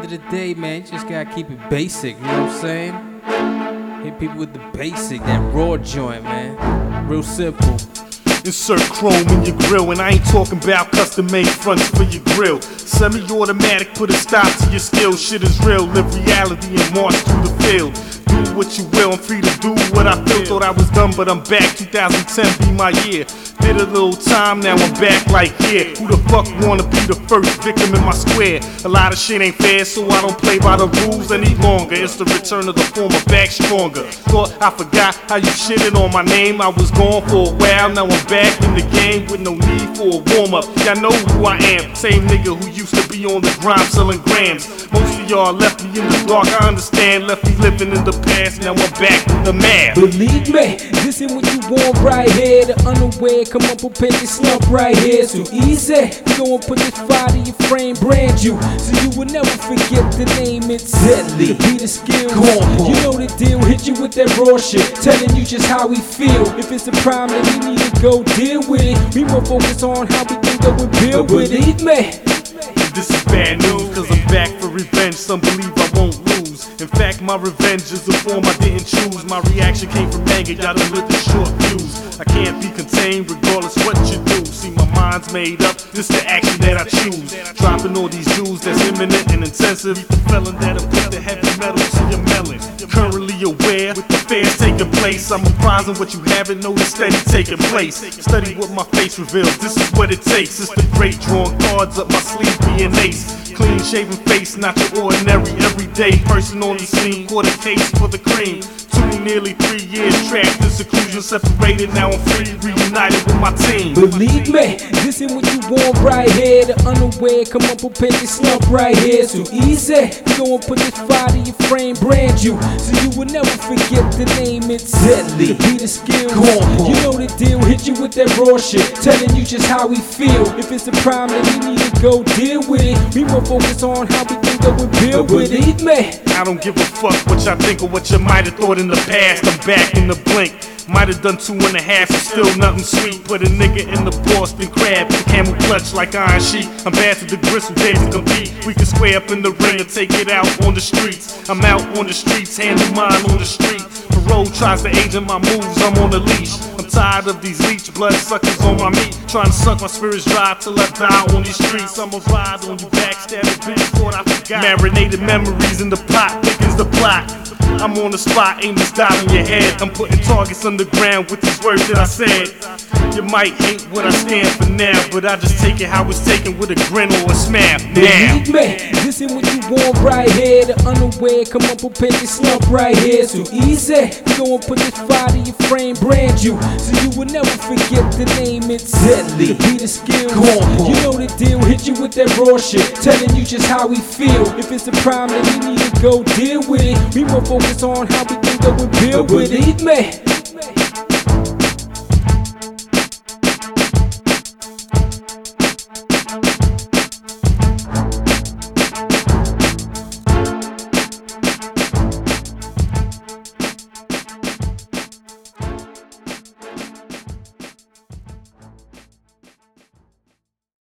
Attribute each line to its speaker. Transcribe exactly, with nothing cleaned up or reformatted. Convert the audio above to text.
Speaker 1: end of the day, man, you just gotta keep it basic, you know what I'm saying? Hit people with the basic, that raw joint, man. Real simple.
Speaker 2: Insert chrome in your grill, and I ain't talking about custom-made fronts for your grill. Semi-automatic, put a stop to your skill. Shit is real, live reality and march through the field. Do what you will, I'm free to do what I feel. Thought I was done, but I'm back. two thousand ten be my year. Did a little time, now I'm back like yeah. Who the fuck wanna be the first victim in my square? A lot of shit ain't fair, so I don't play by the rules any longer. It's the return of the former, back stronger. Thought I forgot how you shitted on my name. I was gone for a while, now I'm back in the game with no need for a warm-up. Y'all know who I am, same nigga who used to be on the grind selling grams. Most of y'all left me in the dark, I understand. Left me living in the past, now I'm back with the man.
Speaker 3: Believe me, this ain't what you want right here. The unaware, come up and pick this slump right here. It's too easy, we gon' put this fire to your frame, brand you, so you will never forget the name. It's deadly, be the skill. You know the deal, hit you with that raw shit, telling you just how we feel. If it's a problem, we need to go deal with it. We more focus on how we can go and build with it. Believe me,
Speaker 2: this is bad news, cause I'm back for revenge. Some believe I won't lose. In fact, my revenge is a form I didn't choose. My reaction came from anger, y'all done lived the short fuse. I can't be contained regardless what you do. See, my mind's made up, this the action that I choose. Dropping all these jewels that's imminent and intensive. The felon that'll put the heavy metal to your melon. Currently aware with the affairs taking place. I'm reprising what you haven't noticed steady taking place. Study what my face reveals, this is what it takes. It's the great drawing cards up my sleeve, being ace. Clean shaven face, not your ordinary everyday person on the scene. Caught a case for the cream. Two nearly three years trapped in seclusion, separated, now I'm free, reunited with my team.
Speaker 3: Believe me, this ain't what you want right here. The unaware, come up and pick this slump right here. It's too easy, we gon' put this fire to your frame, brand you, so you will never forget the name. It's deadly, be the skill. You know the deal, hit you with that raw shit, telling you just how we feel. If it's a problem, we need to go deal with it. We more focus on how we can go and build with it. Believe me,
Speaker 2: I don't give a fuck what y'all think or what you might have thought in the past. I'm back in the blink. Might have done two and a half, and still nothing sweet. Put a nigga in the Boston crab, camel clutch like iron sheet. I'm bad to the gristle, days to compete. We can square up in the ring and take it out on the streets. I'm out on the streets, handle mine on the street. Parole tries to agent my moves, I'm on the leash. I'm tired of these leech blood suckers on my meat, trying to suck my spirits dry till I die on these streets. I'ma ride on you, backstab a bitch, thought I forgot. Marinated memories in the pot, thickens the plot. I'm on the spot, aim this dot on your head. I'm putting targets on the ground with these words that I said. You might hate what I stand for now, but I just take it how it's taken with a grin or a smile. Now,
Speaker 3: believe me, this ain't what you want right here. The unaware, come up and pick this slump right here. It's too easy, we gon' put this fire to your frame, brand you, so you will never forget the name. It's deadly, be the skill. You know the deal, hit you with that raw shit, telling you just how we feel. If it's a problem, we need to go deal with it. We more focus on how we can go and build with it. Believe me.